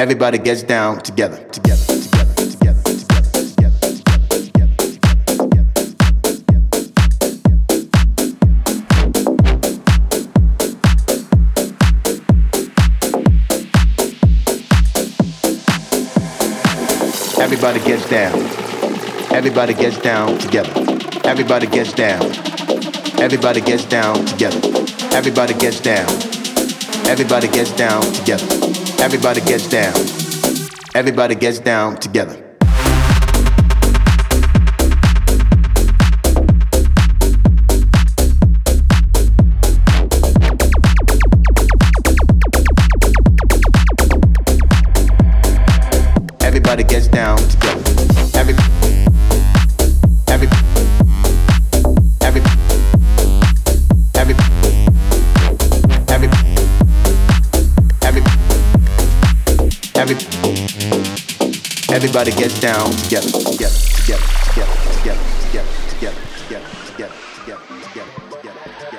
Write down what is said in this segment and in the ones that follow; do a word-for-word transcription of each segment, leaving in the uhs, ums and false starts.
Everybody gets down together, together, together, together, together, together, together, together, Everybody gets down. Everybody gets down together. Everybody gets down. Everybody gets down together. Everybody gets down. Everybody gets down together. Everybody gets down. Everybody gets down together. Everybody gets down together. Every, every, every, every, every, every, every, everybody gets down together, together, together, together, together, together, together, together, together, together, together, together,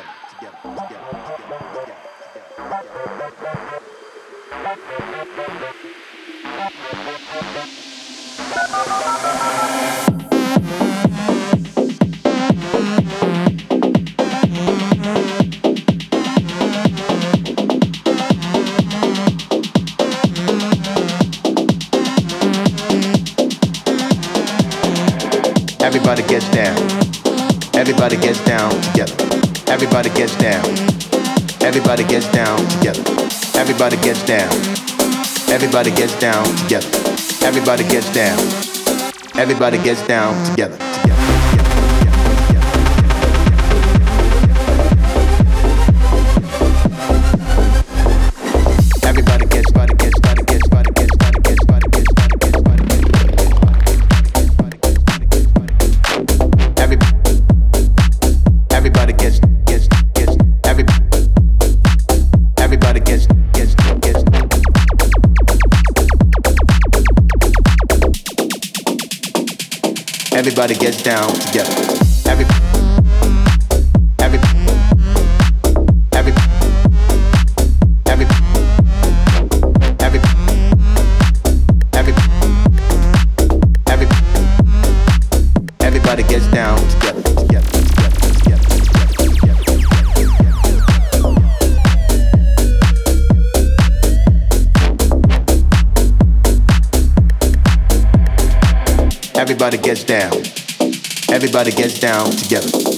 Everybody gets down. Everybody gets down together. Everybody gets down. Everybody gets down together. Everybody gets down. Everybody gets down together. Everybody gets down. Everybody gets down together. Everybody gets, body gets, body gets, body gets, body gets, body gets, body gets, body gets, every, everybody gets, gets, gets, every, everybody gets, gets, gets. Everybody gets down together. Every, every, every, every, every, every, every, everybody gets down together, together, together, together, together, together. Everybody gets down. Everybody gets down together.